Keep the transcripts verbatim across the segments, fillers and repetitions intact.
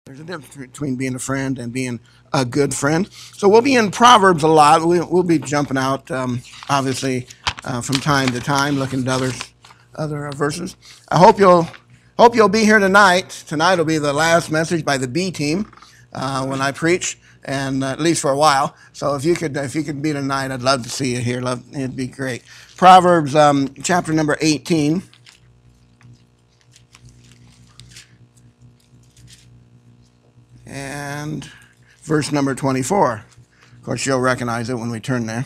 There's a difference between being a friend and being a good friend. So we'll be in Proverbs a lot. We'll, we'll be jumping out, um, obviously, uh, from time to time, looking at others, other uh, verses. I hope you'll hope you'll be here tonight. Tonight will be the last message by the B team uh, when I preach, and uh, at least for a while. So if you could if you could be tonight, I'd love to see you here. Love, it'd be great. Proverbs um, chapter number eighteen. And verse number twenty-four. Of course, you'll recognize it when we turn there.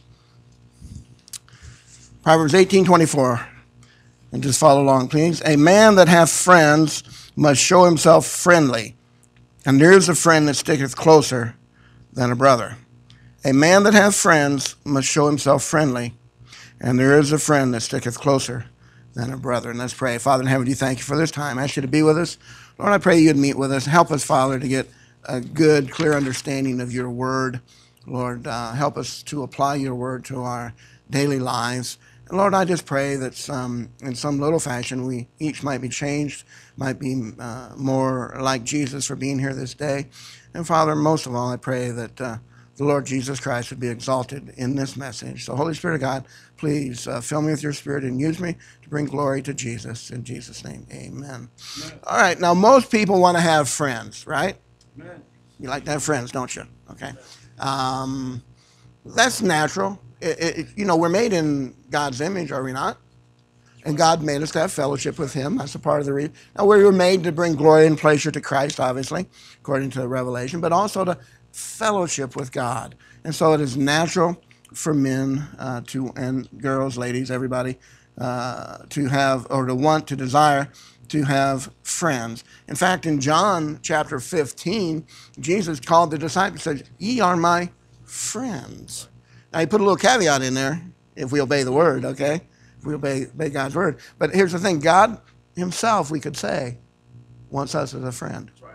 Proverbs eighteen twenty-four. And just follow along, please. A man that hath friends must show himself friendly, and there is a friend that sticketh closer than a brother. A man that hath friends must show himself friendly, and there is a friend that sticketh closer than a brother. And let's pray. Father in heaven, do thank you for this time. I ask you to be with us. Lord, I pray you'd meet with us. Help us, Father, to get a good, clear understanding of your word. Lord, uh, help us to apply your word to our daily lives. And Lord, I just pray that some, in some little fashion we each might be changed, might be uh, more like Jesus for being here this day. And Father, most of all, I pray that uh, the Lord Jesus Christ would be exalted in this message. So Holy Spirit of God, please uh, fill me with your spirit and use me to bring glory to Jesus. In Jesus' name, amen. Amen. All right, now most people want to have friends, right? Amen. You like to have friends, don't you? Okay. Um, that's natural. It, it, you know, we're made in God's image, are we not? And God made us to have fellowship with him. That's a part of the reason. Now, we were made to bring glory and pleasure to Christ, obviously, according to Revelation, but also to fellowship with God. And so it is natural for men uh, to, and girls, ladies, everybody, uh, to have, or to want, to desire to have friends. In fact, in John chapter fifteen, Jesus called the disciples and said, ye are my friends. Now, he put a little caveat in there, if we obey the word, okay? If we obey, obey God's word. But here's the thing, God himself, we could say, wants us as a friend. Right.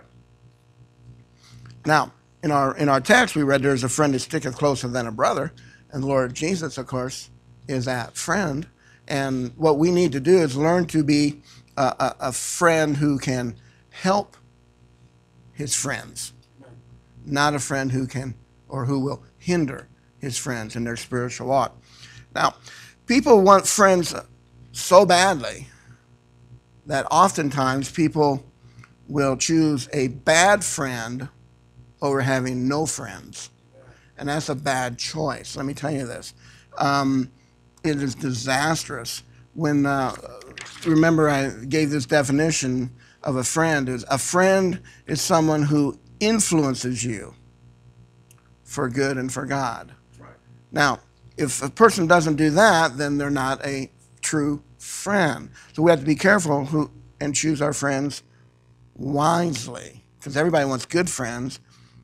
Now, in our in our text, we read there's a friend that sticketh closer than a brother. And the Lord Jesus, of course, is that friend. And what we need to do is learn to be a, a, a friend who can help his friends, not a friend who can or who will hinder his friends in their spiritual walk. Now, people want friends so badly that oftentimes people will choose a bad friend over having no friends. And that's a bad choice. Let me tell you this. Um, it is disastrous. When, uh, remember I gave this definition of a friend. Is a friend is someone who influences you for good and for God. Right. Now, if a person doesn't do that, then they're not a true friend. So we have to be careful who and choose our friends wisely, because everybody wants good friends.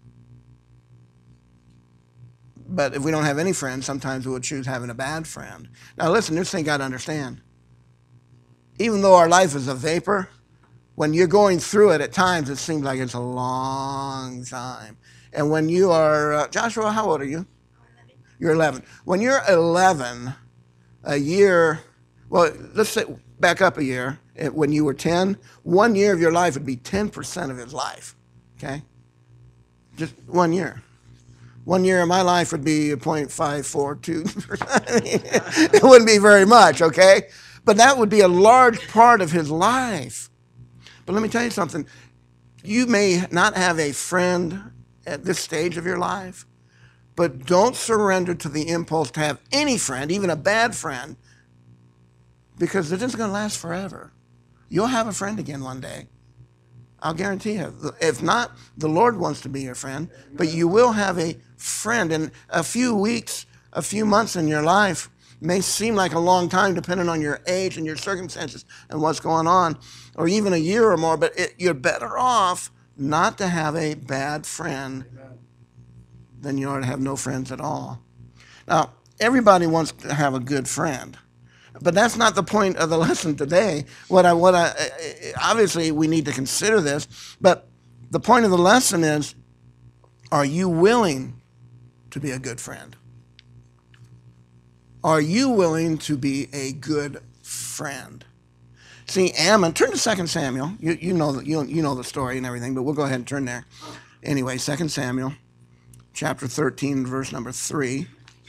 But if we don't have any friends, sometimes we would choose having a bad friend. Now listen, this thing you got to understand. Even though our life is a vapor, when you're going through it, at times it seems like it's a long time. And when you are, uh, Joshua, how old are you? You're eleven. When you're eleven, a year, well, let's say back up a year. When you were ten, one year of your life would be ten percent of his life, okay? Just one year. One year of my life would be zero point five four two percent. It wouldn't be very much, okay? But that would be a large part of his life. But let me tell you something. You may not have a friend at this stage of your life, but don't surrender to the impulse to have any friend, even a bad friend, because it isn't going to last forever. You'll have a friend again one day. I'll guarantee you. If not, the Lord wants to be your friend, but you will have a friend. And a few weeks, a few months in your life may seem like a long time depending on your age and your circumstances and what's going on, or even a year or more, but it, you're better off not to have a bad friend than you are to have no friends at all. Now, everybody wants to have a good friend. But that's not the point of the lesson today. What I, what I, obviously, we need to consider this, but the point of the lesson is, are you willing to be a good friend? Are you willing to be a good friend? See, Ammon, turn to Second Samuel. You, you, know, the, you, you know the story and everything, but we'll go ahead and turn there. Anyway, Second Samuel, chapter thirteen, verse number three.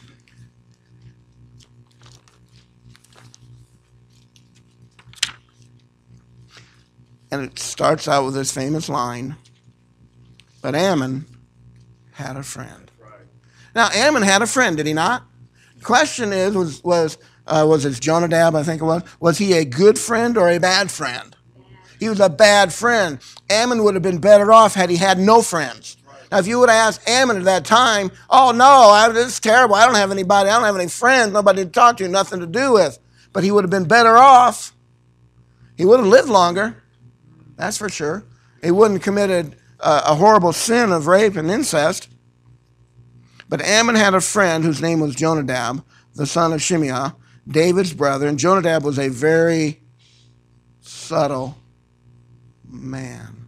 And it starts out with this famous line, but Ammon had a friend. Now, Ammon had a friend, did he not? The question is, was, was, uh, was it Jonadab, I think it was? Was he a good friend or a bad friend? He was a bad friend. Ammon would have been better off had he had no friends. Now, if you would have asked Ammon at that time, oh, no, I, this is terrible. I don't have anybody. I don't have any friends, nobody to talk to, nothing to do with. But he would have been better off. He would have lived longer. That's for sure. He wouldn't have committed uh, a horrible sin of rape and incest. But Ammon had a friend whose name was Jonadab, the son of Shimeah, David's brother. And Jonadab was a very subtle man.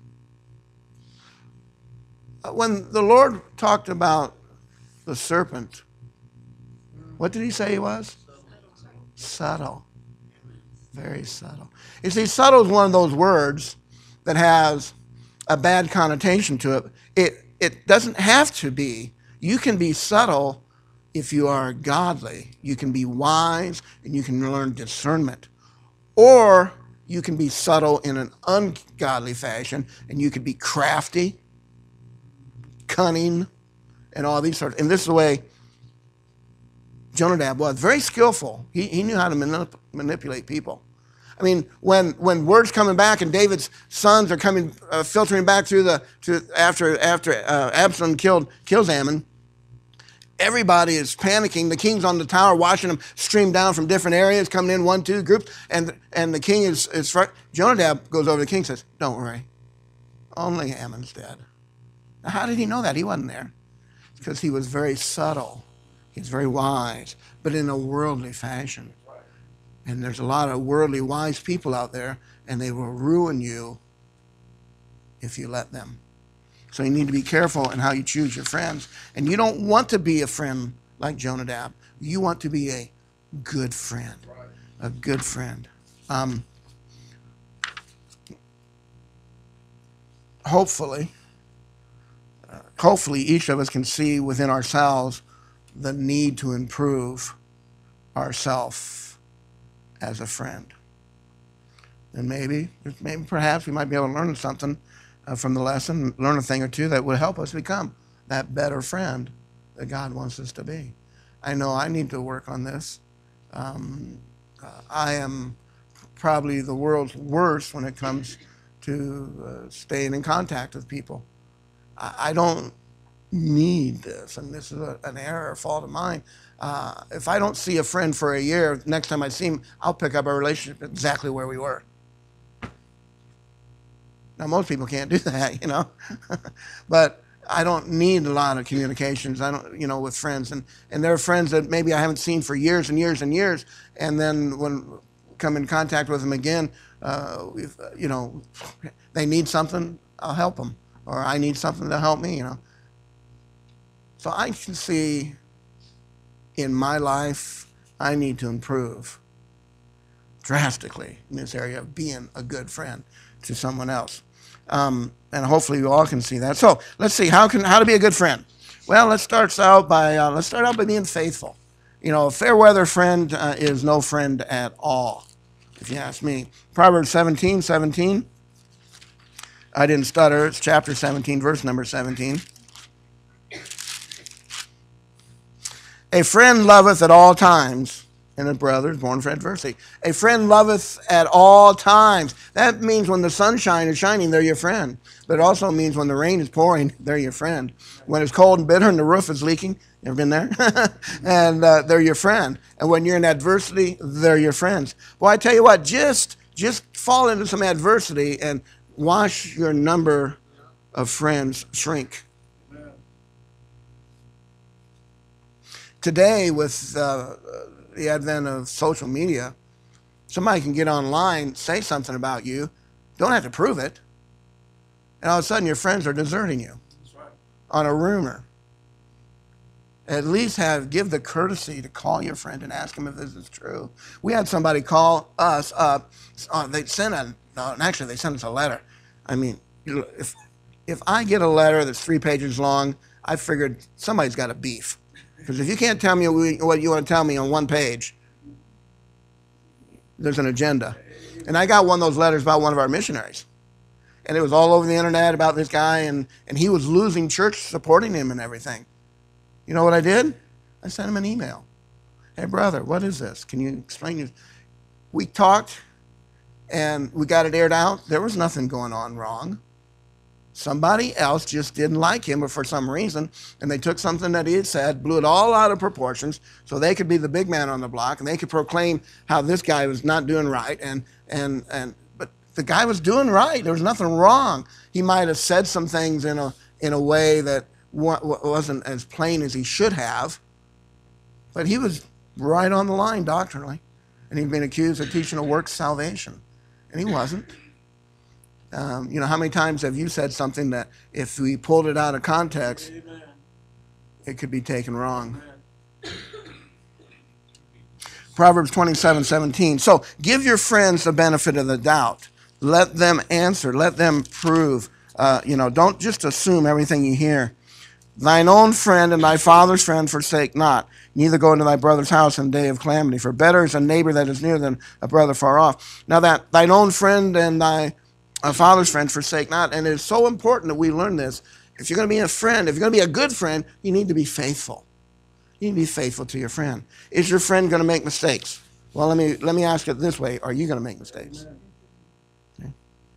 When the Lord talked about the serpent, what did he say he was? Subtle. Very subtle. You see, subtle is one of those words that has a bad connotation to it. It it doesn't have to be. You can be subtle if you are godly. You can be wise and you can learn discernment. Or you can be subtle in an ungodly fashion and you could be crafty, cunning, and all these sorts. And this is the way Jonadab was. Very skillful. He, he knew how to manip- manipulate people. I mean, when when word's coming back and David's sons are coming, uh, filtering back through the to after after uh, Absalom killed kills Ammon, everybody is panicking. The king's on the tower watching them stream down from different areas, coming in one, two groups, and and the king is is front. Jonadab goes over to the king and says, "Don't worry, only Ammon's dead." Now, how did he know that? He wasn't there. Because he was very subtle. He's very wise, but in a worldly fashion. And there's a lot of worldly wise people out there, and they will ruin you if you let them. So you need to be careful in how you choose your friends. And you don't want to be a friend like Jonadab. You want to be a good friend. A good friend. Um, hopefully, uh, hopefully each of us can see within ourselves the need to improve ourselves as a friend. And maybe, maybe perhaps we might be able to learn something uh, from the lesson, learn a thing or two that would help us become that better friend that God wants us to be. I know I need to work on this. Um, uh, I am probably the world's worst when it comes to uh, staying in contact with people. I, I don't need this, and this is a, an error or fault of mine. Uh, if I don't see a friend for a year, next time I see him, I'll pick up our relationship exactly where we were. Now, most people can't do that, you know. But I don't need a lot of communications. I don't, you know, with friends, and and there are friends that maybe I haven't seen for years and years and years, and then when come in contact with them again, uh, we've, you know, they need something, I'll help them, or I need something to help me, you know. So I can see in my life, I need to improve drastically in this area of being a good friend to someone else. Um, and hopefully you all can see that. So let's see, how can how to be a good friend? Well, let's start out by uh, let's start out by being faithful. You know, a fair weather friend uh, is no friend at all, if you ask me. Proverbs seventeen, seventeen. I didn't stutter. It's chapter seventeen, verse number seventeen. A friend loveth at all times, and a brother is born for adversity. A friend loveth at all times. That means when the sunshine is shining, they're your friend. But it also means when the rain is pouring, they're your friend. When it's cold and bitter and the roof is leaking, you ever been there? and uh, they're your friend. And when you're in adversity, they're your friends. Well, I tell you what, just, just fall into some adversity and watch your number of friends shrink. Today, with uh, the advent of social media, somebody can get online, say something about you, don't have to prove it, and all of a sudden your friends are deserting you. That's right. On a rumor. At least have give the courtesy to call your friend and ask him if this is true. We had somebody call us up. Uh, they sent a no, actually they sent us a letter. I mean, if if I get a letter that's three pages long, I figured somebody's got a beef. Because if you can't tell me what you want to tell me on one page, there's an agenda. And I got one of those letters about one of our missionaries. And it was all over the internet about this guy, and, and he was losing church supporting him and everything. You know what I did? I sent him an email. Hey, brother, what is this? Can you explain this? We talked, and we got it aired out. There was nothing going on wrong. Somebody else just didn't like him or for some reason, and they took something that he had said, blew it all out of proportions so they could be the big man on the block, and they could proclaim how this guy was not doing right. And, and, and but the guy was doing right. There was nothing wrong. He might have said some things in a, in a way that wasn't as plain as he should have, but he was right on the line doctrinally, and he'd been accused of teaching a works salvation, and he wasn't. Um, you know, how many times have you said something that if we pulled it out of context, Amen. It could be taken wrong? Amen. Proverbs twenty-seven seventeen. So give your friends the benefit of the doubt. Let them answer. Let them prove. Uh, you know, don't just assume everything you hear. Thine own friend and thy father's friend forsake not. Neither go into thy brother's house in the day of calamity. For better is a neighbor that is near than a brother far off. Now that thine own friend and thy a father's friend forsake not. And it's so important that we learn this. If you're going to be a friend, if you're going to be a good friend, you need to be faithful. You need to be faithful to your friend. Is your friend going to make mistakes? Well, let me let me ask it this way. Are you going to make mistakes? Okay.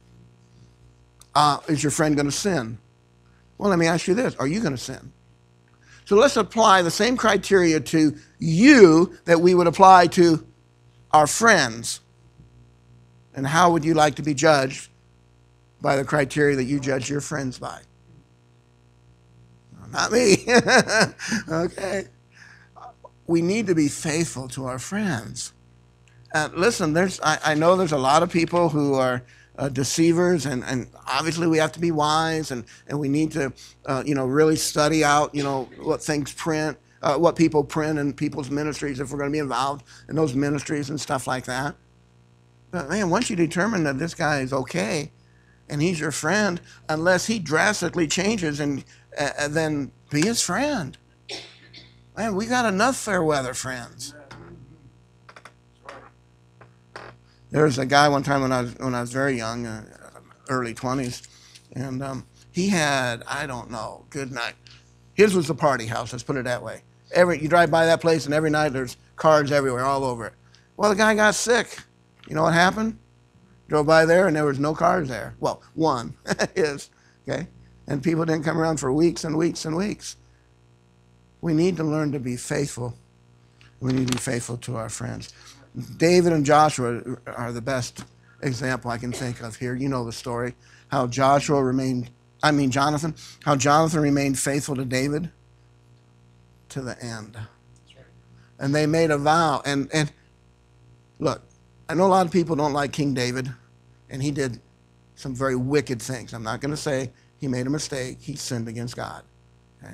Uh, is your friend going to sin? Well, let me ask you this. Are you going to sin? So let's apply the same criteria to you that we would apply to our friends. And how would you like to be judged by the criteria that you judge your friends by? Not me. Okay. We need to be faithful to our friends. Uh, listen, there's I, I know there's a lot of people who are uh, deceivers, and, and obviously we have to be wise, and, and we need to uh, you know, really study out, you know, what things print, uh, what people print in people's ministries if we're going to be involved in those ministries and stuff like that. But man, once you determine that this guy is okay, and he's your friend, unless he drastically changes, and uh, then be his friend. Man, we got enough fair weather friends. There was a guy one time when I was when I was very young, uh, early twenties, and um, he had, I don't know, good night. His was the party house. Let's put it that way. Every you drive by that place, and every night there's cars everywhere, all over it. Well, the guy got sick. You know what happened? Drove by there, and there was no cars there. Well, one is, okay? And people didn't come around for weeks and weeks and weeks. We need to learn to be faithful. We need to be faithful to our friends. David and Joshua are the best example I can think of here. You know the story, how Joshua remained, I mean Jonathan, how Jonathan remained faithful to David to the end. And they made a vow. And, and look, I know a lot of people don't like King David, and he did some very wicked things. I'm not going to say he made a mistake. He sinned against God. Okay?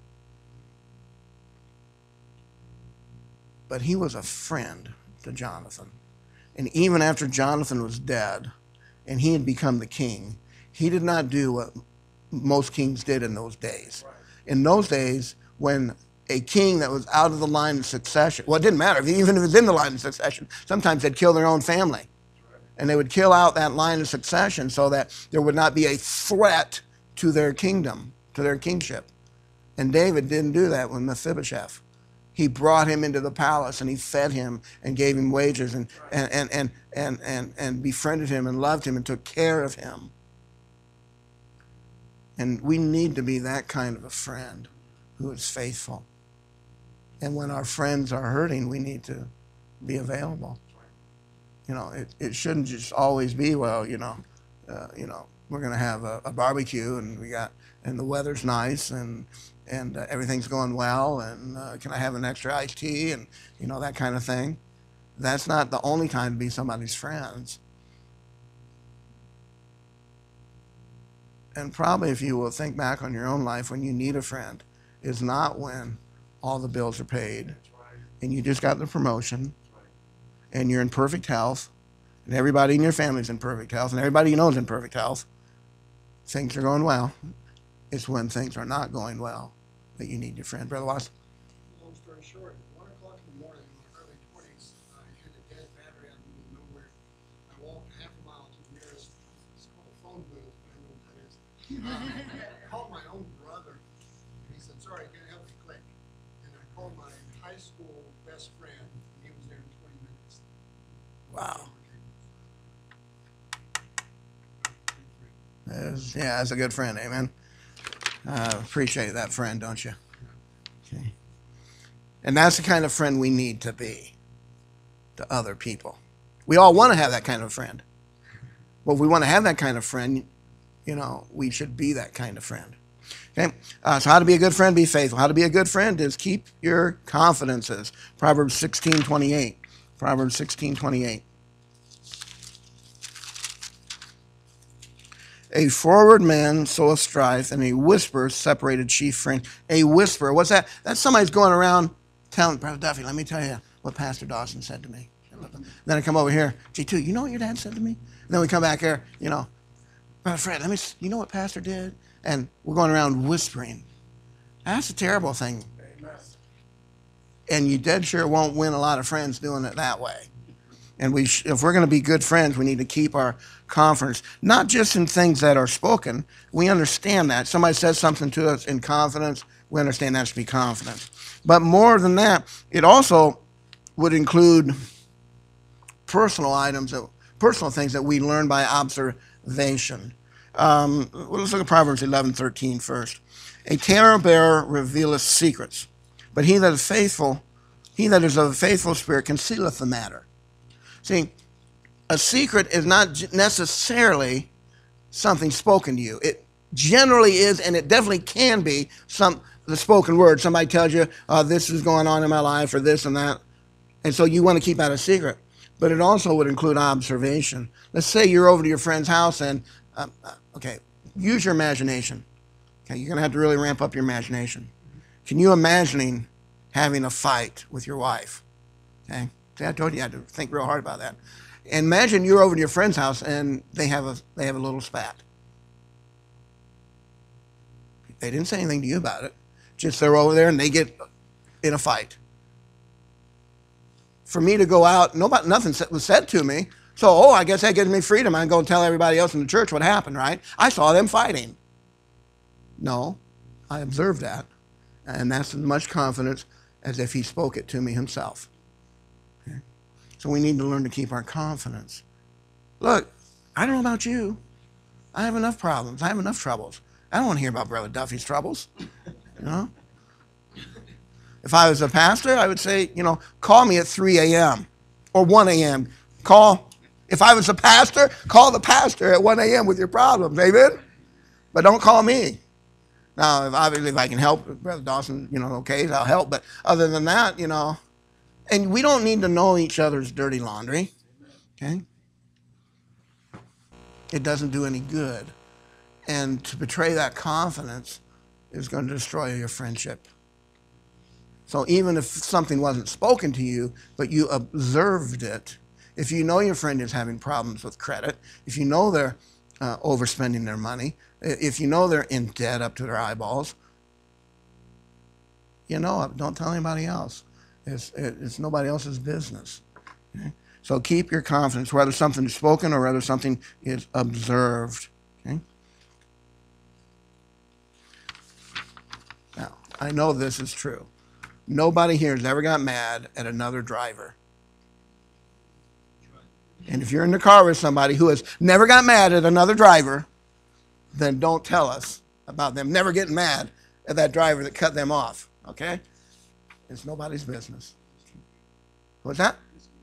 But he was a friend to Jonathan. And even after Jonathan was dead and he had become the king, he did not do what most kings did in those days. In those days, when a king that was out of the line of succession, well, it didn't matter, even if it was in the line of succession, sometimes they'd kill their own family. And they would kill out that line of succession so that there would not be a threat to their kingdom, to their kingship. And David didn't do that with Mephibosheth. He brought him into the palace, and he fed him and gave him wages, and, and, and, and, and, and, and befriended him and loved him and took care of him. And we need to be that kind of a friend who is faithful. And when our friends are hurting, we need to be available. You know, it, it shouldn't just always be, well, you know, uh, you know, we're going to have a, a barbecue, and we got, and the weather's nice, and and uh, everything's going well, and uh, can I have an extra iced tea, and you know, that kind of thing. That's not the only time to be somebody's friends. And probably, if you will think back on your own life, when you need a friend is not when all the bills are paid, and you just got the promotion, and you're in perfect health, and everybody in your family's in perfect health, and everybody you know is in perfect health, things are going well. It's when things are not going well that you need your friend. Brother Watson? Long story short, at one o'clock in the morning in my early twenties, I hit a dead battery out of the middle of nowhere. I walked half a mile to the nearest, it's called a phone booth, I don't know what that is. Uh, I called my own brother, and he said, sorry, I can't help you, click. And I called my high school best friend, and he was there in twenty minutes. Wow. That's, yeah, that's a good friend, amen. Uh, appreciate that friend, don't you? Okay. And that's the kind of friend we need to be to other people. We all want to have that kind of friend. Well, if we want to have that kind of friend, you know, we should be that kind of friend. Okay. Uh, so how to be a good friend? Be faithful. How to be a good friend is keep your confidences. Proverbs sixteen twenty-eight. Proverbs sixteen twenty-eight. A forward man soweth strife, and a whisper separated chief friend. A whisper, what's that? That's somebody's going around telling, Brother Duffy, let me tell you what Pastor Dawson said to me. Then I come over here, G two, you know what your dad said to me? And then we come back here, you know, Brother Fred, let me, you know what Pastor did? And we're going around whispering. That's a terrible thing. And you dead sure won't win a lot of friends doing it that way. And we, sh- if we're going to be good friends, we need to keep our confidence, not just in things that are spoken. We understand that. Somebody says something to us in confidence, we understand that to be confidence. But more than that, it also would include personal items, that, personal things that we learn by observation. Um, well, let's look at Proverbs eleven thirteen first. A talebearer revealeth secrets, but he that is faithful, he that is of a faithful spirit concealeth the matter. See, a secret is not necessarily something spoken to you. It generally is, and it definitely can be some the spoken word. Somebody tells you, uh, this is going on in my life, or this and that. And so you want to keep that a secret. But it also would include observation. Let's say you're over to your friend's house and, uh, okay, use your imagination. Okay, you're going to have to really ramp up your imagination. Can you imagine having a fight with your wife? Okay. See, I told you I had to think real hard about that. And imagine you're over to your friend's house and they have a they have a little spat. They didn't say anything to you about it. Just they're over there and they get in a fight. For me to go out, nobody, nothing was said to me. So, oh, I guess that gives me freedom. I can go and tell everybody else in the church what happened, right? I saw them fighting. No, I observed that. And that's as much confidence as if he spoke it to me himself. So we need to learn to keep our confidence. Look, I don't know about you. I have enough problems. I have enough troubles. I don't want to hear about Brother Duffy's troubles. You know? If I was a pastor, I would say, you know, call me at three a.m. or one a.m. Call, if I was a pastor, call the pastor at one a.m. with your problems, amen? But don't call me. Now, if, obviously, if I can help Brother Dawson, you know, okay, I'll help. But other than that, you know, and we don't need to know each other's dirty laundry, okay? It doesn't do any good. And to betray that confidence is going to destroy your friendship. So even if something wasn't spoken to you, but you observed it, if you know your friend is having problems with credit, if you know they're uh, overspending their money, if you know they're in debt up to their eyeballs, you know it. Don't tell anybody else. It's, it's nobody else's business. Okay? So keep your confidence, whether something is spoken or whether something is observed. Okay? Now, I know this is true. Nobody here has ever got mad at another driver. And if you're in the car with somebody who has never got mad at another driver, then don't tell us about them never getting mad at that driver that cut them off. Okay? It's nobody's business. What's that?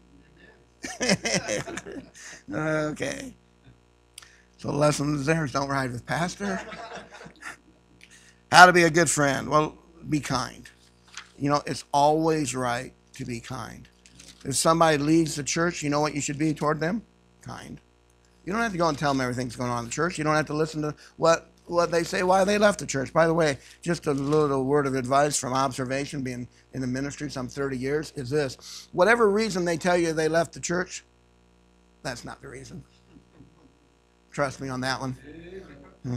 Okay. So the lesson there is don't ride with pastor. How to be a good friend? Well, be kind. You know, it's always right to be kind. If somebody leaves the church, you know what you should be toward them? Kind. You don't have to go and tell them everything's going on in the church. You don't have to listen to what what they say why they left the church. By the way, just a little word of advice from observation, being in the ministry some thirty years, is this. Whatever reason they tell you they left the church, that's not the reason. Trust me on that one. Hmm.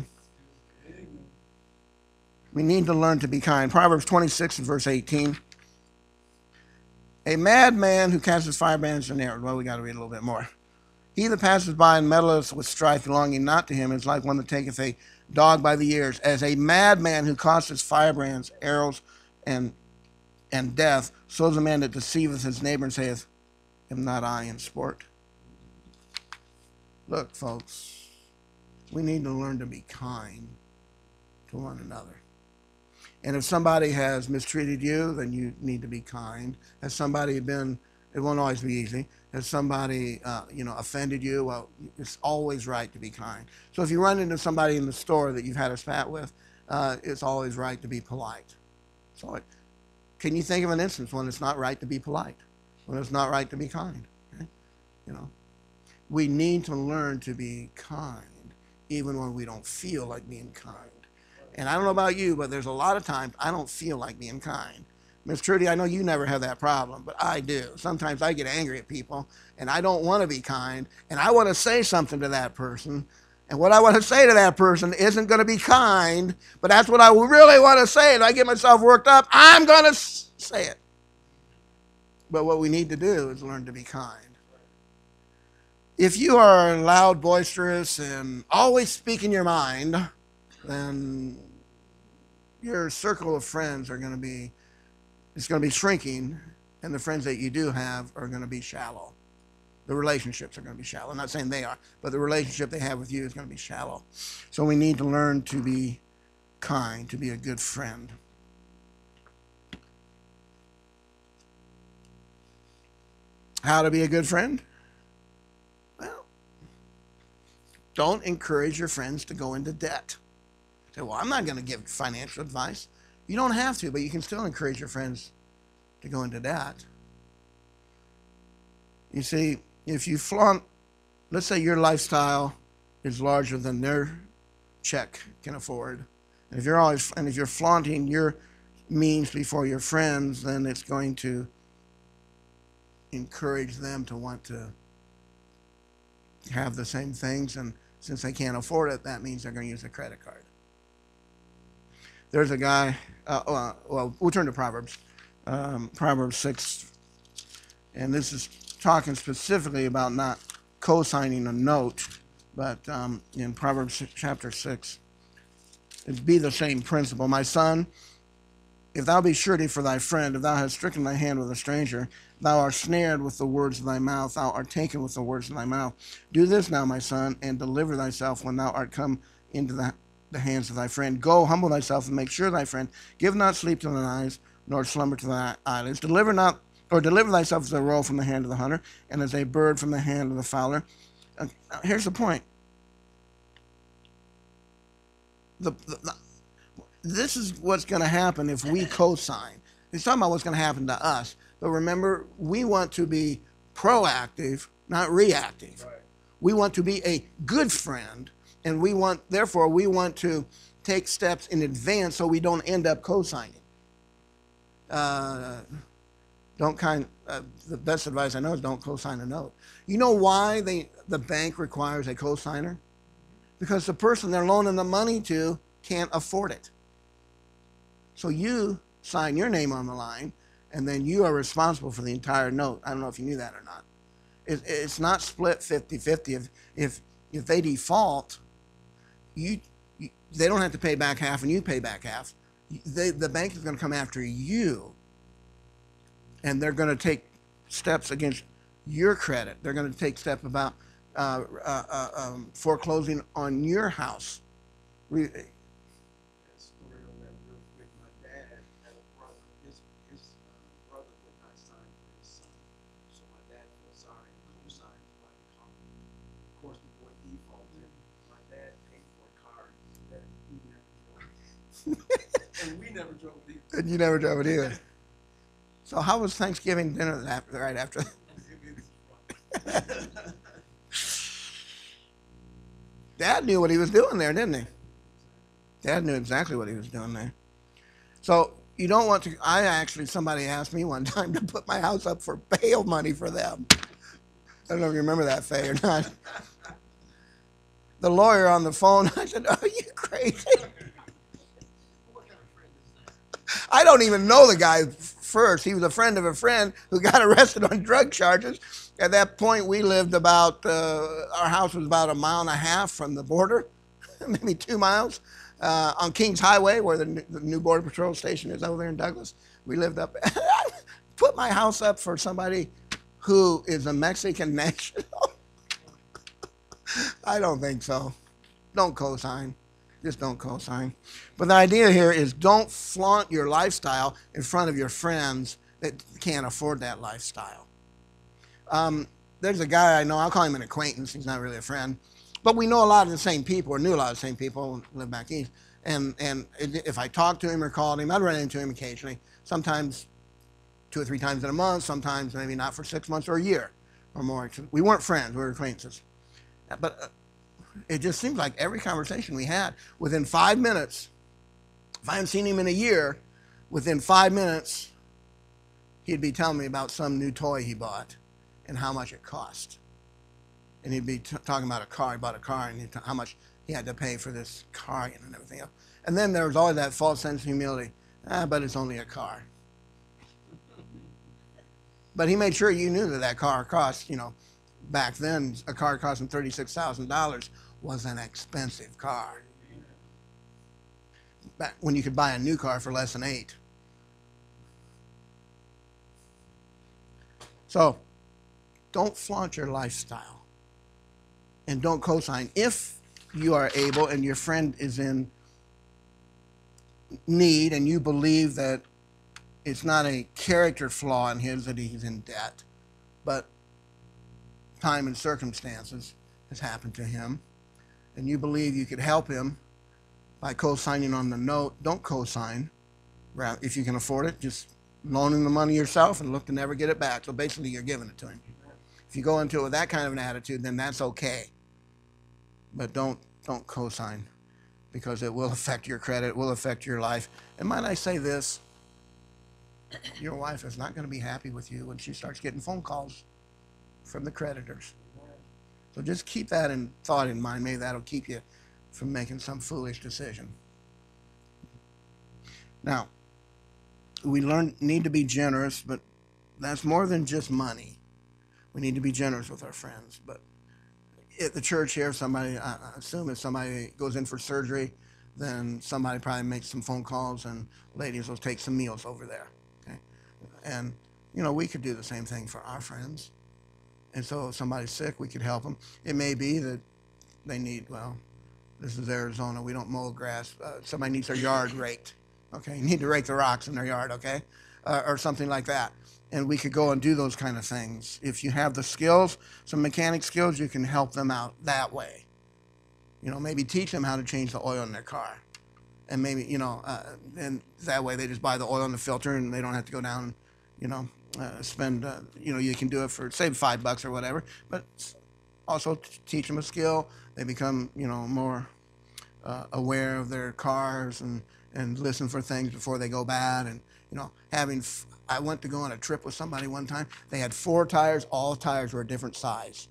We need to learn to be kind. Proverbs twenty-six and verse eighteen. A madman who casts firebrands in air. Well, we got to read a little bit more. He that passeth by and meddleth with strife belonging not to him is like one that taketh a dog by the ears. As a madman who causes firebrands, arrows, and and death, so is a man that deceiveth his neighbor and saith, am not I in sport? Look, folks, we need to learn to be kind to one another. And if somebody has mistreated you, then you need to be kind. Has somebody been, it won't always be easy. Has somebody, uh, you know, offended you? Well, it's always right to be kind. So if you run into somebody in the store that you've had a spat with, uh, it's always right to be polite. So it, can you think of an instance when it's not right to be polite? When it's not right to be kind? Okay? You know, we need to learn to be kind, even when we don't feel like being kind. And I don't know about you, but there's a lot of times I don't feel like being kind. Miss Trudy, I know you never have that problem, but I do. Sometimes I get angry at people, and I don't want to be kind, and I want to say something to that person. And what I want to say to that person isn't going to be kind, but that's what I really want to say. And I get myself worked up, I'm going to say it. But what we need to do is learn to be kind. If you are loud, boisterous, and always speaking your mind, then your circle of friends are going to be, it's going to be shrinking, and the friends that you do have are going to be shallow. The relationships are going to be shallow. I'm not saying they are, but the relationship they have with you is going to be shallow. So we need to learn to be kind, to be a good friend. How to be a good friend? Well, don't encourage your friends to go into debt. Say, well, I'm not going to give financial advice. You don't have to, but you can still encourage your friends to go into debt. You see, if you flaunt, let's say your lifestyle is larger than their check can afford, and if you're always, and if you're flaunting your means before your friends, then it's going to encourage them to want to have the same things, and since they can't afford it, that means they're going to use a credit card. There's a guy, uh, uh, well, we'll turn to Proverbs, um, Proverbs six, and this is talking specifically about not co-signing a note, but um, in Proverbs six, chapter six, it'd be the same principle. My son, if thou be surety for thy friend, if thou hast stricken thy hand with a stranger, thou art snared with the words of thy mouth, thou art taken with the words of thy mouth. Do this now, my son, and deliver thyself when thou art come into the the hands of thy friend. Go, humble thyself, and make sure thy friend. Give not sleep to thine eyes, nor slumber to thy eyelids. Deliver not, or deliver thyself as a roe from the hand of the hunter, and as a bird from the hand of the fowler. Uh, here's the point. The, the, the, this is what's going to happen if we co-sign. It's talking about what's going to happen to us. But remember, we want to be proactive, not reactive. Right. We want to be a good friend. And we want, therefore, we want to take steps in advance so we don't end up co-signing. Uh, don't kind. Uh, the best advice I know is don't co-sign a note. You know why they the bank requires a co-signer? Because the person they're loaning the money to can't afford it. So you sign your name on the line, and then you are responsible for the entire note. I don't know if you knew that or not. It, it's not split fifty-fifty. If if if they default, You, you, they don't have to pay back half and you pay back half. They, the bank is going to come after you, and they're going to take steps against your credit. They're going to take steps about uh, uh, uh, um, foreclosing on your house. We, story on that real quick. My dad had a brother. His his uh, brother would not sign for his son, so my dad felt sorry and co-signed to buy the car. Of course, the boy defaulted. My dad paid for a car that he never drove, and we never drove it either. And you never drove it either. So how was Thanksgiving dinner after, right after? Dad knew what he was doing there, didn't he? Dad knew exactly what he was doing there. So you don't want to. I actually, somebody asked me one time to put my house up for bail money for them. I don't know if you remember that, Faye, or not. The lawyer on the phone, I said, "Are you crazy?" What kind of friend is that? I don't even know the guy first. He was a friend of a friend who got arrested on drug charges. At that point, we lived about, uh, our house was about a mile and a half from the border, maybe two miles, uh, on Kings Highway, where the new, the new Border Patrol station is over there in Douglas. We lived up, put my house up for somebody who is a Mexican national. I don't think so. Don't co-sign. Just don't co-sign. But the idea here is don't flaunt your lifestyle in front of your friends that can't afford that lifestyle. Um, there's a guy I know, I'll call him an acquaintance, he's not really a friend, but we know a lot of the same people, or knew a lot of the same people, live back east. And, and if I talked to him or called him, I'd run into him occasionally, sometimes two or three times in a month, sometimes maybe not for six months or a year or more. We weren't friends, we were acquaintances. But uh, it just seems like every conversation we had, within five minutes, if I hadn't seen him in a year, within five minutes, he'd be telling me about some new toy he bought and how much it cost. And he'd be t- talking about a car. He bought a car and t- how much he had to pay for this car and everything else. And then there was always that false sense of humility. Ah, but it's only a car. But he made sure you knew that that car cost, you know, back then, a car costing thirty-six thousand dollars was an expensive car. Back when you could buy a new car for less than eight. So, don't flaunt your lifestyle. And don't co-sign. If you are able and your friend is in need and you believe that it's not a character flaw in his that he's in debt, but time and circumstances has happened to him, and you believe you could help him by co-signing on the note, don't co-sign. If you can afford it, just loan him the money yourself and look to never get it back. So basically, you're giving it to him. If you go into it with that kind of an attitude, then that's okay. But don't don't co-sign, because it will affect your credit, it will affect your life. And might I say this, your wife is not going to be happy with you when she starts getting phone calls from the creditors. So just keep that in thought in mind. Maybe that'll keep you from making some foolish decision. Now, we learn need to be generous, but that's more than just money. We need to be generous with our friends. But at the church here, if somebody, I assume if somebody goes in for surgery, then somebody probably makes some phone calls and ladies will take some meals over there. Okay? And, you know, we could do the same thing for our friends. And so if somebody's sick, we could help them. It may be that they need, well, this is Arizona, we don't mow grass. Uh, somebody needs their yard raked. Okay, you need to rake the rocks in their yard, okay? Uh, or something like that. And we could go and do those kind of things. If you have the skills, some mechanic skills, you can help them out that way. You know, maybe teach them how to change the oil in their car. And maybe, you know, uh, and that way they just buy the oil in the filter and they don't have to go down, you know, uh, spend, uh, you know, you can do it for, save five bucks or whatever. But also teach them a skill. They become, you know, more uh, aware of their cars and, and listen for things before they go bad. And, you know, having, f- I went to go on a trip with somebody one time. They had four tires. All tires were a different size.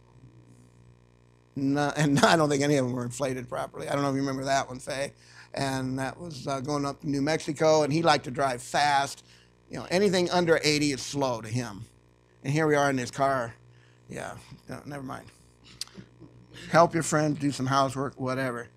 No, and I don't think any of them were inflated properly. I don't know if you remember that one, Faye. And that was uh, going up to New Mexico, and he liked to drive fast. You know, anything under eighty is slow to him. And here we are in this car. Yeah, no, never mind. Help your friends, do some housework, whatever.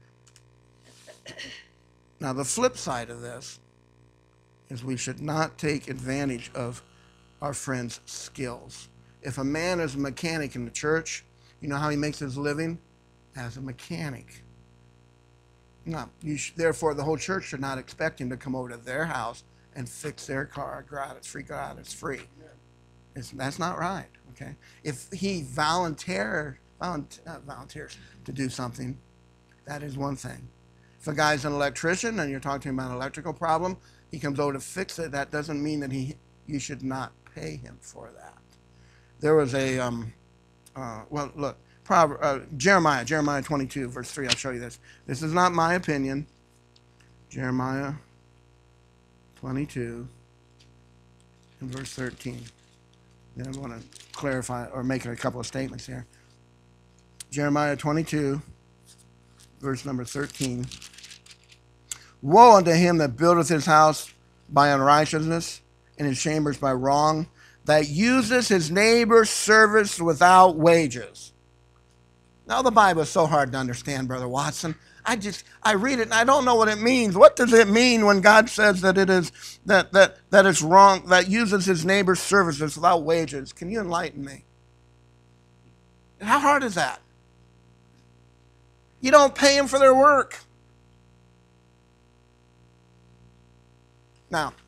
Now, the flip side of this is we should not take advantage of our friends' skills. If a man is a mechanic in the church, you know how he makes his living? As a mechanic. No, you sh- therefore, the whole church should not expect him to come over to their house and fix their car. God, it's free. God, it's free. It's, that's not right, okay? If he volunteer, volunt, uh, volunteers to do something, that is one thing. If a guy's an electrician and you're talking about an electrical problem, he comes over to fix it, that doesn't mean that he you should not pay him for that. There was a, um, uh, well, look, Proverbs, uh, Jeremiah, Jeremiah twenty-two, verse three, I'll show you this. This is not my opinion. Jeremiah twenty-two and verse thirteen. Then I want to clarify or make a couple of statements here. Jeremiah twenty-two, verse number thirteen. Woe unto him that buildeth his house by unrighteousness, and his chambers by wrong, that uses his neighbor's service without wages. Now the Bible is so hard to understand, Brother Watson. I just, I read it and I don't know what it means. What does it mean when God says that it is, that, that, that it's wrong, that uses his neighbor's services without wages? Can you enlighten me? How hard is that? You don't pay them for their work. Now,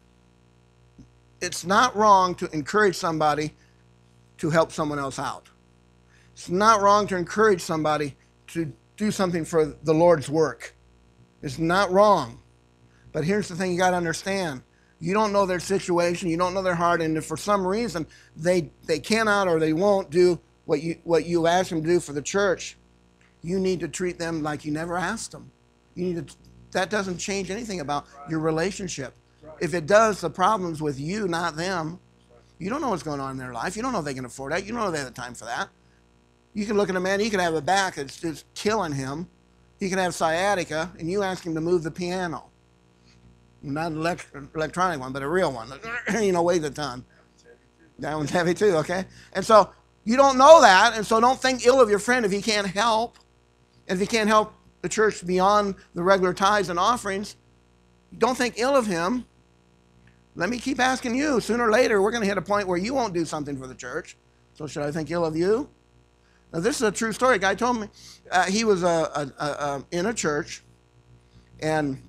it's not wrong to encourage somebody to help someone else out. It's not wrong to encourage somebody to do something for the Lord's work. It's not wrong. But here's the thing you got to understand. You don't know their situation. You don't know their heart. And if for some reason they, they cannot or they won't do what you, what you ask them to do for the church, you need to treat them like you never asked them. You need to, that doesn't change anything about your relationship. If it does, the problem's with you, not them. You don't know what's going on in their life. You don't know if they can afford that. You don't know if they have the time for that. You can look at a man, he can have a back that's just killing him. He can have sciatica, and you ask him to move the piano. Not an elect- electronic one, but a real one. You know, weighs a ton. That one's heavy too, okay? And so you don't know that, and so don't think ill of your friend if he can't help. And if he can't help the church beyond the regular tithes and offerings, don't think ill of him. Let me keep asking you. Sooner or later, we're going to hit a point where you won't do something for the church. So should I think ill of you? Now, this is a true story. A guy told me uh, he was a, a, a, a, in a church, and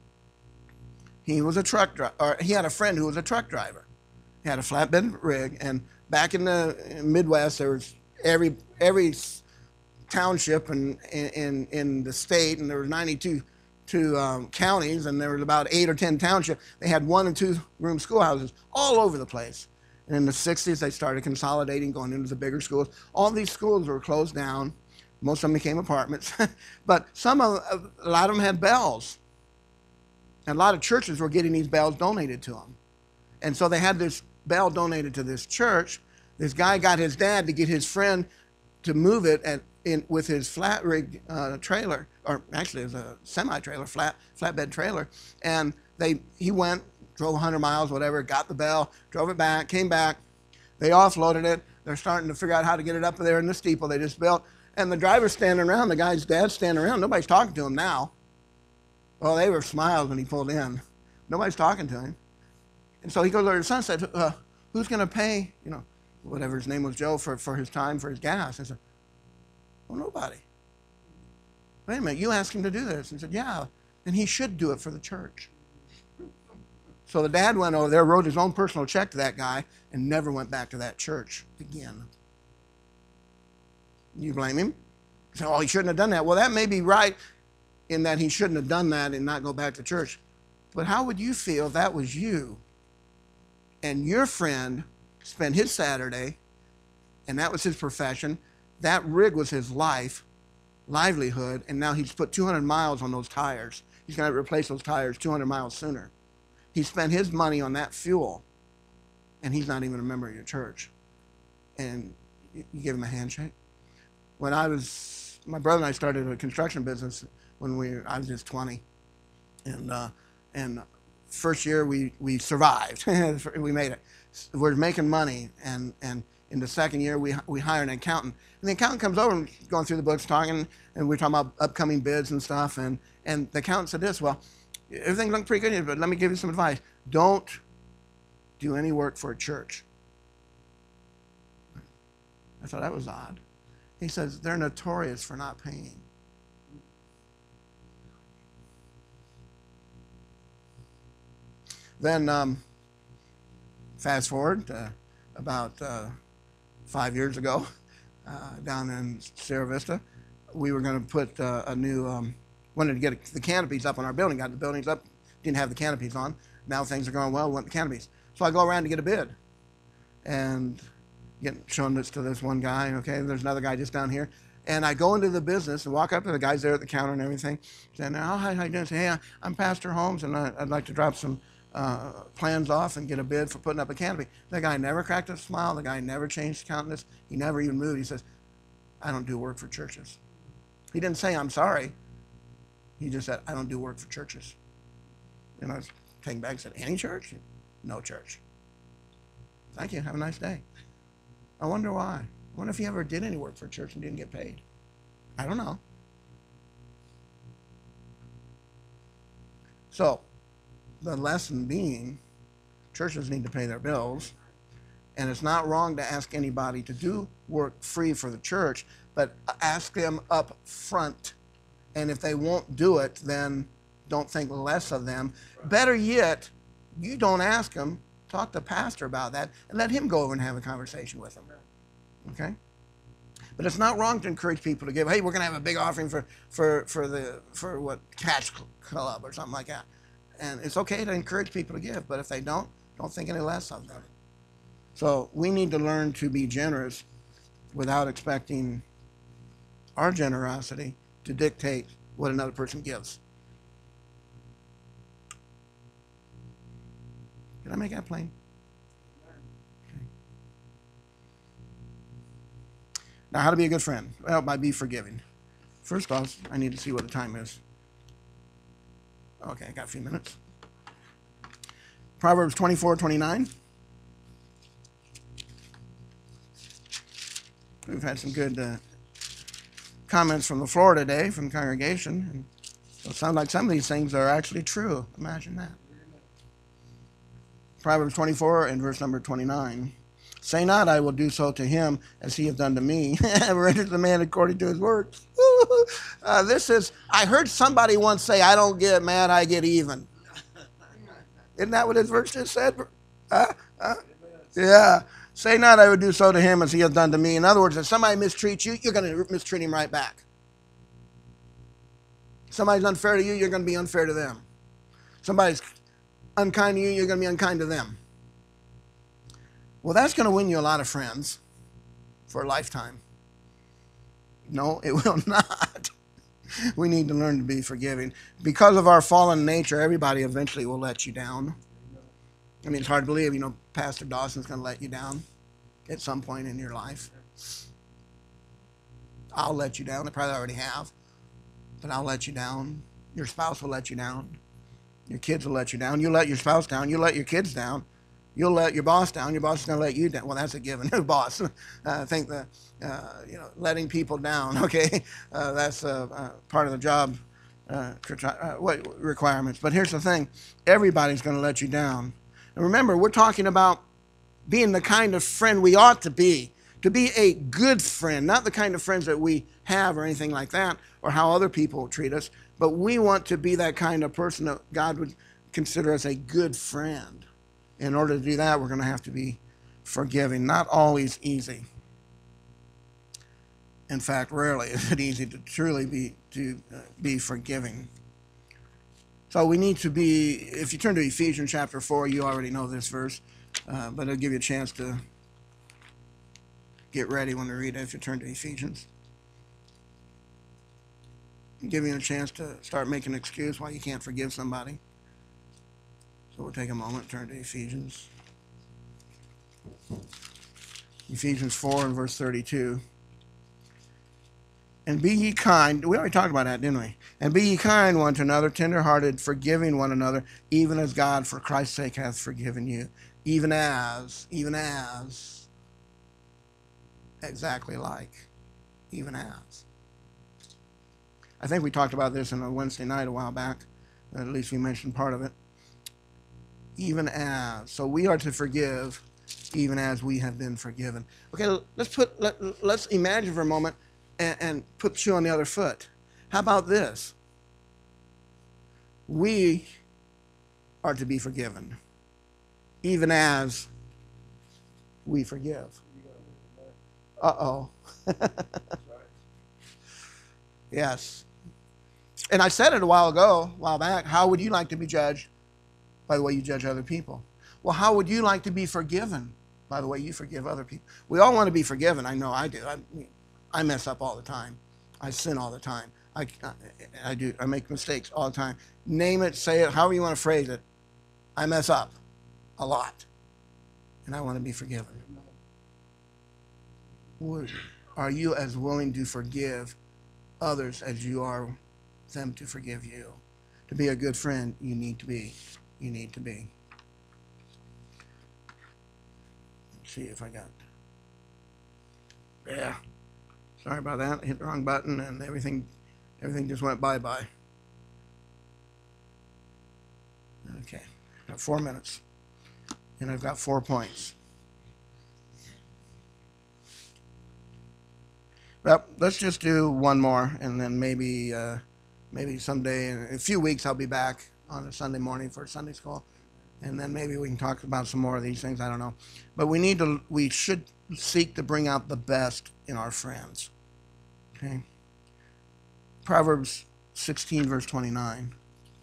he was a truck driver, or he had a friend who was a truck driver. He had a flatbed rig, and back in the Midwest, there was every every township in in, in the state, and there were ninety-two two, um, counties, and there was about eight or ten townships. They had one and two room schoolhouses all over the place. And in the sixties, they started consolidating, going into the bigger schools. All these schools were closed down. Most of them became apartments. But some of, a lot of them had bells. And a lot of churches were getting these bells donated to them. And so they had this bell donated to this church. This guy got his dad to get his friend to move it at, in, with his flat rig uh, trailer, or actually it was a semi-trailer, flat flatbed trailer. And they he went, drove one hundred miles, whatever, got the bell, drove it back, came back. They offloaded it. They're starting to figure out how to get it up there in the steeple they just built. And the driver's standing around, the guy's dad's standing around. Nobody's talking to him now. Well, they were smiles when he pulled in. Nobody's talking to him. And so he goes to his son and said, uh, who's going to pay, you know, whatever his name was, Joe, for, for his time, for his gas? I said, well, nobody. Wait a minute, you asked him to do this. And he said, yeah, and he should do it for the church. So the dad went over there, wrote his own personal check to that guy, and never went back to that church again. You blame him? So, oh, he shouldn't have done that. Well, that may be right in that he shouldn't have done that and not go back to church. But how would you feel if that was you and your friend spent his Saturday, and that was his profession, that rig was his life, livelihood, and now he's put two hundred miles on those tires. He's going to replace those tires two hundred miles sooner. He spent his money on that fuel, and he's not even a member of your church. And you give him a handshake? When I was, my brother and I started a construction business when we, I was just twenty. And uh, and first year we, we survived. We made it. We're making money. And, and in the second year we we hired an accountant. And the accountant comes over and going through the books talking, and we're talking about upcoming bids and stuff. And, and the accountant said this, well, everything looked pretty good, but let me give you some advice. Don't do any work for a church. I thought that was odd. He says, they're notorious for not paying. Then um, fast forward to about uh, five years ago, uh, down in Sierra Vista, we were going to put uh, a new, um, wanted to get the canopies up on our building. Got the buildings up, didn't have the canopies on. Now things are going well, we want the canopies. So I go around to get a bid. And get, showing this to this one guy, okay, there's another guy just down here. And I go into the business and walk up to the guys there at the counter and everything. Saying, oh, hi, how you doing? Say, hey, I'm Pastor Holmes, and I'd like to drop some uh, plans off and get a bid for putting up a canopy. The guy never cracked a smile. The guy never changed countenance. He never even moved. He says, I don't do work for churches. He didn't say, I'm sorry. He just said, I don't do work for churches. And I was taken back and said, any church? No church. Thank you. Have a nice day. I wonder why. I wonder if he ever did any work for a church and didn't get paid. I don't know. So, the lesson being, churches need to pay their bills, and it's not wrong to ask anybody to do work free for the church, but ask them up front. And if they won't do it, then don't think less of them. Better yet, you don't ask them. Talk to the pastor about that and let him go over and have a conversation with them. Okay? But it's not wrong to encourage people to give. Hey, we're going to have a big offering for, for, for the for what Catch Club or something like that. And it's okay to encourage people to give, but if they don't, don't think any less of them. So we need to learn to be generous without expecting our generosity to dictate what another person gives. Did I make that plain? Okay. Now, how to be a good friend? Well, by be forgiving. First off, I need to see what the time is. Okay, I got a few minutes. Proverbs twenty-four twenty-nine. We've had some good uh, comments from the floor today, from the congregation. And it sounds like some of these things are actually true. Imagine that. Proverbs twenty-four and verse number twenty-nine. Say not, I will do so to him as he hath done to me. Render to the man according to his works. uh, this is, I heard somebody once say, I don't get mad, I get even. Isn't that what his verse just said? Uh, uh, yeah. Say not, I would do so to him as he hath done to me. In other words, if somebody mistreats you, you're going to mistreat him right back. Somebody's unfair to you, you're going to be unfair to them. Somebody's unkind to you, you're going to be unkind to them. Well, that's going to win you a lot of friends for a lifetime. No, it will not. We need to learn to be forgiving. Because of our fallen nature, everybody eventually will let you down. I mean, it's hard to believe, you know, Pastor Dawson's going to let you down at some point in your life. I'll let you down. I probably already have. But I'll let you down. Your spouse will let you down. Your kids will let you down. You'll let your spouse down. You'll let your kids down. You'll let your boss down. Your boss is going to let you down. Well, that's a given. boss. Uh, I think the, uh, you know, letting people down, okay, uh, that's uh, uh, part of the job uh, uh, what requirements. But here's the thing. Everybody's going to let you down. And remember, we're talking about being the kind of friend we ought to be. To be a good friend, not the kind of friends that we have or anything like that, or how other people treat us, but we want to be that kind of person that God would consider as a good friend. In order to do that, we're going to have to be forgiving. Not always easy. In fact, rarely is it easy to truly be to uh, be forgiving. So we need to be, if you turn to Ephesians chapter four, you already know this verse, uh, but it'll give you a chance to get ready when we read it if you turn to Ephesians. Give you a chance to start making an excuse why you can't forgive somebody. So we'll take a moment, turn to Ephesians. Ephesians four and verse thirty-two. And be ye kind. We already talked about that, didn't we? And be ye kind one to another, tenderhearted, forgiving one another, even as God for Christ's sake hath forgiven you. Even as, even as, exactly like, even as. I think we talked about this on a Wednesday night a while back. At least we mentioned part of it. Even as. So we are to forgive even as we have been forgiven. Okay, let's put let, let's imagine for a moment and, and put the shoe on the other foot. How about this? We are to be forgiven even as we forgive. Uh-oh. Yes. And I said it a while ago, a while back, how would you like to be judged? By the way you judge other people. Well, how would you like to be forgiven? By the way you forgive other people. We all want to be forgiven. I know I do. I mean, I mess up all the time. I sin all the time. I, I, I do. I make mistakes all the time. Name it, say it, however you want to phrase it. I mess up a lot, and I want to be forgiven. Would, are you as willing to forgive others as you are them to forgive you? To be a good friend, you need to be. You need to be. Let's see if I got. Yeah. Sorry about that. Hit the wrong button and everything everything just went bye-bye. Okay. Got four minutes. And I've got four points. Well, let's just do one more, and then maybe uh, maybe someday, in a few weeks, I'll be back on a Sunday morning for Sunday school, and then maybe we can talk about some more of these things. I don't know, but we need to, we should seek to bring out the best in our friends. Okay. Proverbs sixteen, verse twenty-nine.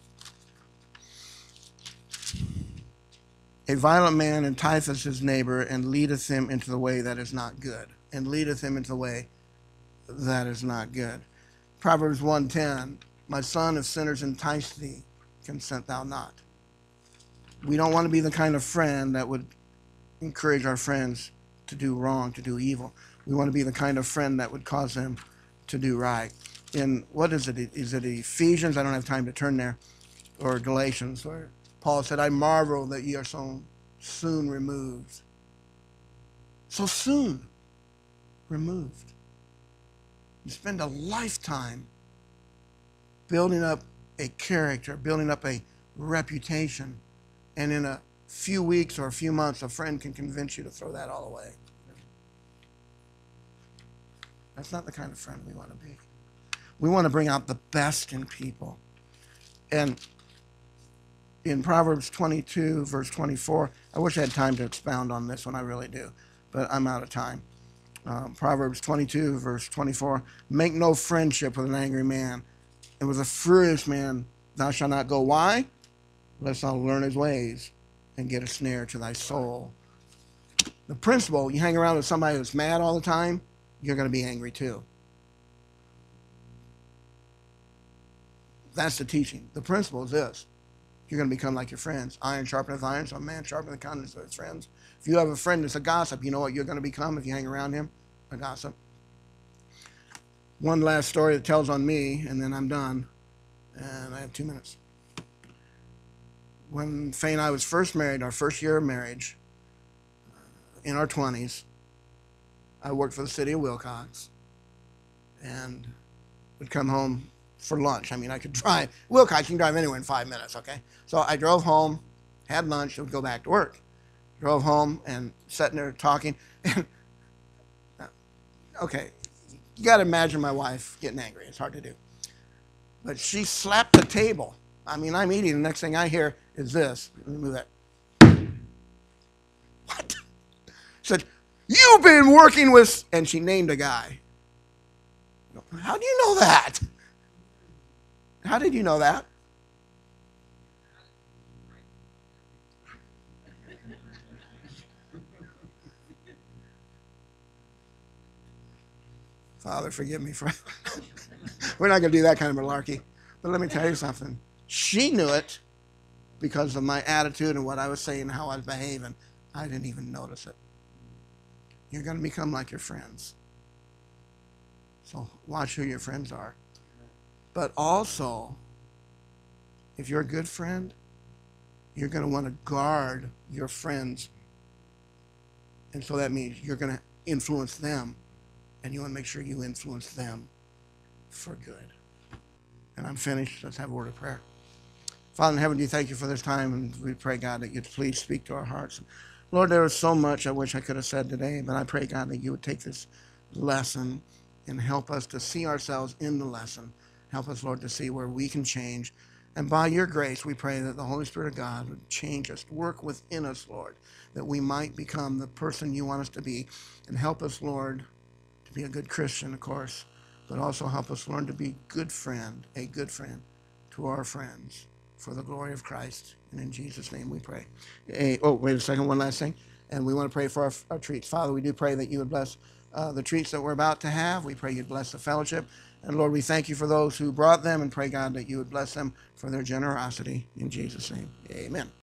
A violent man enticeth his neighbor and leadeth him into the way that is not good. And leadeth him into the way that is not good. Proverbs one ten, my son, if sinners entice thee, consent thou not. We don't want to be the kind of friend that would encourage our friends to do wrong, to do evil. We want to be the kind of friend that would cause them to do right. In, what is it? Is it Ephesians? I don't have time to turn there. Or Galatians, where Paul said, I marvel that ye are so soon removed. So soon removed. You spend a lifetime building up a character, building up a reputation, and in a few weeks or a few months, a friend can convince you to throw that all away. That's not the kind of friend we want to be. We want to bring out the best in people. And in Proverbs twenty-two, verse twenty-four, I wish I had time to expound on this one, I really do, but I'm out of time. Um, Proverbs twenty-two, verse twenty-four, make no friendship with an angry man, and with a furious man thou shalt not go. Why? Lest thou learn his ways and get a snare to thy soul. The principle, you hang around with somebody that's mad all the time, you're going to be angry too. That's the teaching. The principle is this. You're going to become like your friends. Iron sharpeneth iron, so a man sharpeneth the countenance of his friends. If you have a friend that's a gossip, you know what you're going to become if you hang around him? A gossip. One last story that tells on me, and then I'm done. And I have two minutes. When Faye and I was first married, our first year of marriage, in our twenties, I worked for the city of Wilcox and would come home for lunch. I mean, I could drive. Wilcox, you can drive anywhere in five minutes, okay? So I drove home, had lunch, and would go back to work. Drove home and sitting there talking. And, okay, you got to imagine my wife getting angry. It's hard to do. But she slapped the table. I mean, I'm eating. The next thing I hear is this. Let me move that. What? She said, you've been working with, and she named a guy. How do you know that? How did you know that? Father, forgive me for we're not going to do that kind of malarkey. But let me tell you something. She knew it because of my attitude and what I was saying and how I was behaving. I didn't even notice it. You're going to become like your friends. So watch who your friends are. But also, if you're a good friend, you're going to want to guard your friends. And so that means you're going to influence them. And you want to make sure you influence them for good. And I'm finished. Let's have a word of prayer. Father in heaven, we thank you for this time, and we pray, God, that you'd please speak to our hearts. Lord, there is so much I wish I could have said today, but I pray, God, that you would take this lesson and help us to see ourselves in the lesson. Help us, Lord, to see where we can change. And by your grace, we pray that the Holy Spirit of God would change us, work within us, Lord, that we might become the person you want us to be. And help us, Lord, to be a good Christian, of course, but also help us learn to be a good friend, a good friend to our friends for the glory of Christ. And in Jesus' name we pray. Hey, oh, wait a second, one last thing. And we want to pray for our, our treats. Father, we do pray that you would bless uh, the treats that we're about to have. We pray you'd bless the fellowship. And Lord, we thank you for those who brought them and pray, God, that you would bless them for their generosity. In Jesus' name, amen.